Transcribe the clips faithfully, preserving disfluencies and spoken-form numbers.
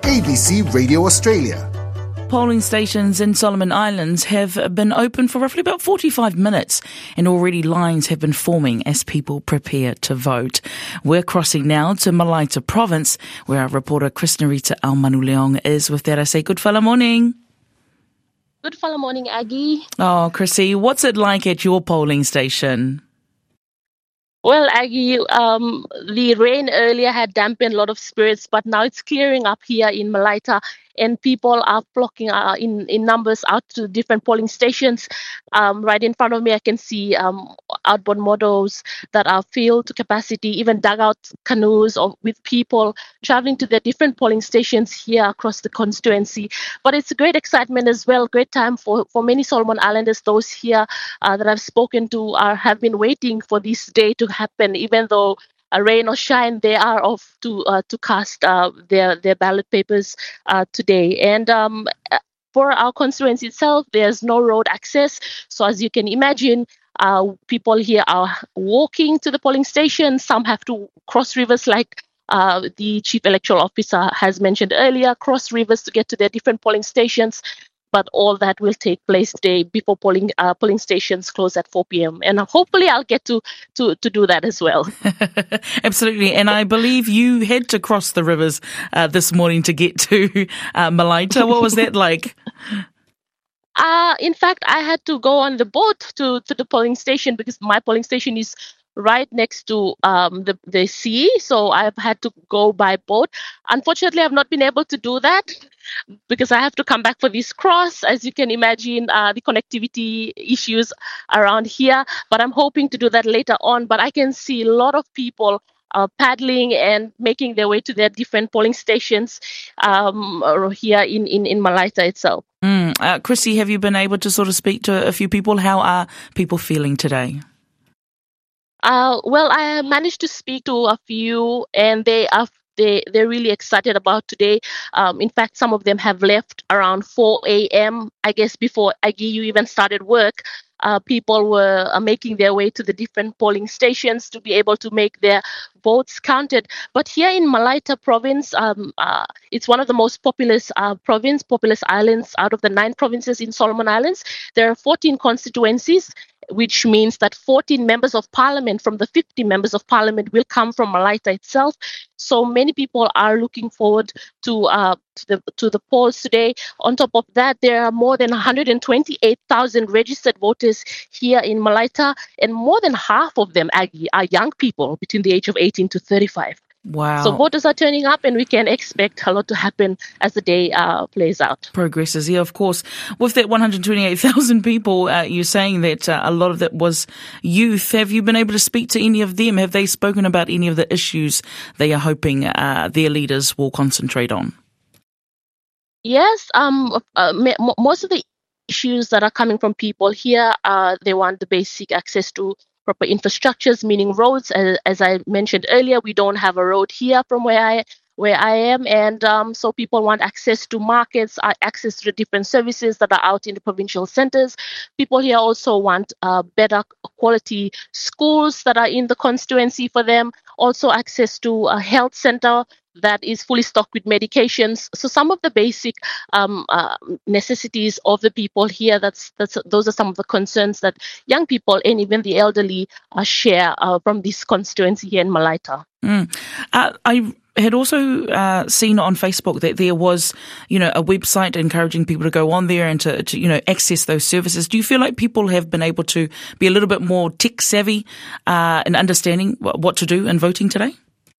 A B C Radio Australia. Polling stations in Solomon Islands have been open for roughly about forty-five minutes, and already lines have been forming as people prepare to vote. We're crossing now to Malaita Province, where our reporter Chris Narita Almanuleong is. With that, I say good fella morning. Good fella morning, Aggie. Oh, Chrissy, what's it like at your polling station? Well, Aggie, um, the rain earlier had dampened a lot of spirits, but now it's clearing up here in Malaita, and people are flocking uh, in, in numbers out to different polling stations. Um, right in front of me, I can see um, outboard models that are filled to capacity, even dugout canoes of, with people traveling to their different polling stations here across the constituency. But it's a great excitement as well, great time for, for many Solomon Islanders. Those here uh, that I've spoken to are, have been waiting for this day to happen, even though uh, rain or shine, they are off to uh, to cast uh, their their ballot papers uh, today. And um, for our constituency itself, there's no road access, so as you can imagine, uh, people here are walking to the polling station. Some have to cross rivers, like uh, the chief electoral officer has mentioned earlier, cross rivers to get to their different polling stations. But all that will take place today before polling uh, polling stations close at four p.m. And hopefully I'll get to, to, to do that as well. Absolutely. And I believe you had to cross the rivers uh, this morning to get to uh, Malaita. What was that like? Uh, in fact, I had to go on the boat to, to the polling station because my polling station is right next to um, the, the sea. So I've had to go by boat. Unfortunately, I've not been able to do that because I have to come back for this cross. As you can imagine, uh, the connectivity issues around here. But I'm hoping to do that later on. But I can see a lot of people uh, paddling and making their way to their different polling stations um, here in, in, in Malaita itself. Mm. Uh, Chrissy, have you been able to sort of speak to a few people? How are people feeling today? Uh, well, I managed to speak to a few, and they are they they're really excited about today. Um, in fact, some of them have left around four a.m. I guess before Aggie you even started work. Uh, people were uh, making their way to the different polling stations to be able to make their votes counted. But here in Malaita Province, um, uh, it's one of the most populous uh, province, populous islands out of the nine provinces in Solomon Islands. There are fourteen constituencies, which means that fourteen members of parliament from the fifty members of parliament will come from Malaita itself. So many people are looking forward to uh, to the to the polls today. On top of that, there are more than one hundred twenty-eight thousand registered voters here in Malaita, and more than half of them, Aggie, are young people between the age of eighteen to thirty-five. Wow. So voters are turning up, and we can expect a lot to happen as the day uh, plays out. Progresses, yeah, of course. With that one hundred twenty-eight thousand people, uh, you're saying that uh, a lot of that was youth. Have you been able to speak to any of them? Have they spoken about any of the issues they are hoping uh, their leaders will concentrate on? Yes, um, uh, m- most of the issues that are coming from people here, uh, they want the basic access to proper infrastructures, meaning roads. As, as I mentioned earlier, we don't have a road here from where I where I am, and um, so people want access to markets, uh, access to the different services that are out in the provincial centres. People here also want uh, better quality schools that are in the constituency for them, also access to a health centre that is fully stocked with medications. So some of the basic um, uh, necessities of the people here, that's, that's those are some of the concerns that young people and even the elderly uh, share uh, from this constituency here in Malaita. Mm. Uh, I had also uh, seen on Facebook that there was, you know, a website encouraging people to go on there and to, to, you know, access those services. Do you feel like people have been able to be a little bit more tech savvy uh, in understanding what, what to do in voting today?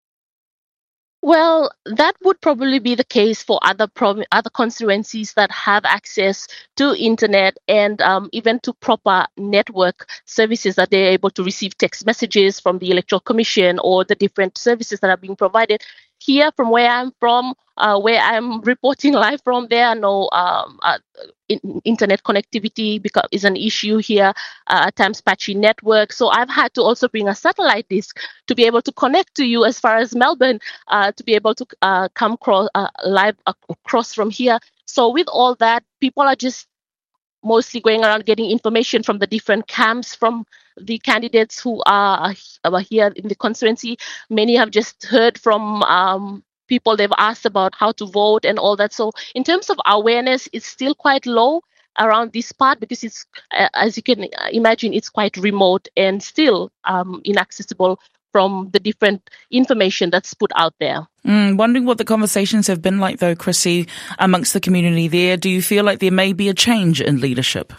Well, that would probably be the case for other prov- other constituencies that have access to internet and um, even to proper network services, that they're able to receive text messages from the Electoral Commission or the different services that are being provided. Here, from where I'm from, uh, where I'm reporting live from, there are no um, uh, in- internet connectivity because is an issue here. Uh, at times, patchy network. So I've had to also bring a satellite dish to be able to connect to you as far as Melbourne, uh, to be able to uh, come cro- uh, live across from here. So with all that, people are just mostly going around getting information from the different camps, from the candidates who are, are here in the constituency. Many have just heard from um, people they've asked about how to vote and all that. So in terms of awareness, it's still quite low around this part because it's, uh, as you can imagine, it's quite remote and still um, inaccessible from the different information that's put out there. Mm, wondering what the conversations have been like, though, Chrissy, amongst the community there. Do you feel like there may be a change in leadership?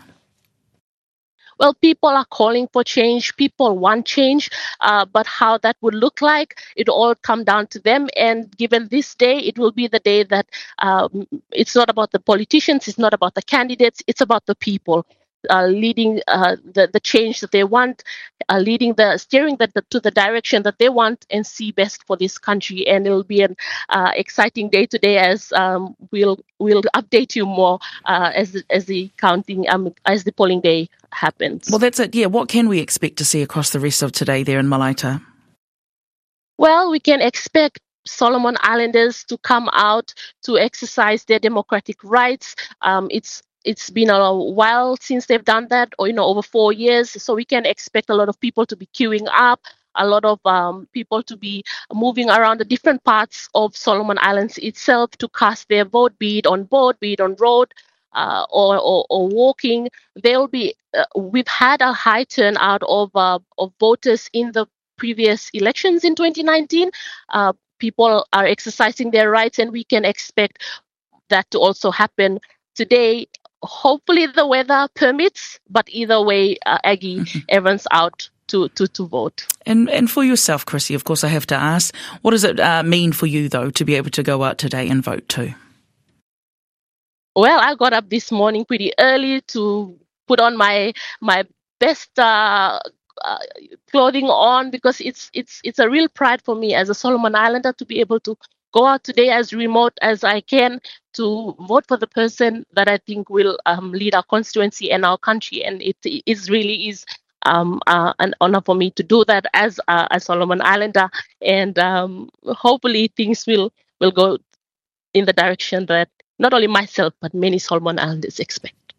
Well, people are calling for change. People want change, uh, but how that would look like, it all come down to them. And given this day, it will be the day that um, it's not about the politicians, it's not about the candidates, it's about the people. Uh, leading uh, the, the change that they want, uh, leading the steering the, the, to the direction that they want and see best for this country. And it'll be an uh, exciting day today, as um, we'll we'll update you more uh, as the, as the counting um, as the polling day happens. Well, that's it. Yeah, what can we expect to see across the rest of today there in Malaita? Well, we can expect Solomon Islanders to come out to exercise their democratic rights. Um, it's It's been a while since they've done that, or, you know, over four years. So we can expect a lot of people to be queuing up, a lot of um, people to be moving around the different parts of Solomon Islands itself to cast their vote, be it on boat, be it on road, uh, or, or, or walking. They'll be. Uh, we've had a high turnout of uh, of voters in the previous elections in twenty nineteen. Uh, people are exercising their rights, and we can expect that to also happen today. Hopefully the weather permits, but either way, uh, Aggie, mm-hmm. everyone's out to, to, to vote. And and for yourself, Chrissy, of course I have to ask, what does it uh, mean for you, though, to be able to go out today and vote too? Well, I got up this morning pretty early to put on my my best uh, uh, clothing on, because it's it's it's a real pride for me as a Solomon Islander to be able to go out today as remote as I can to vote for the person that I think will um, lead our constituency and our country. And it is really is um, uh, an honor for me to do that as uh, a Solomon Islander. And um, hopefully things will, will go in the direction that not only myself, but many Solomon Islanders expect.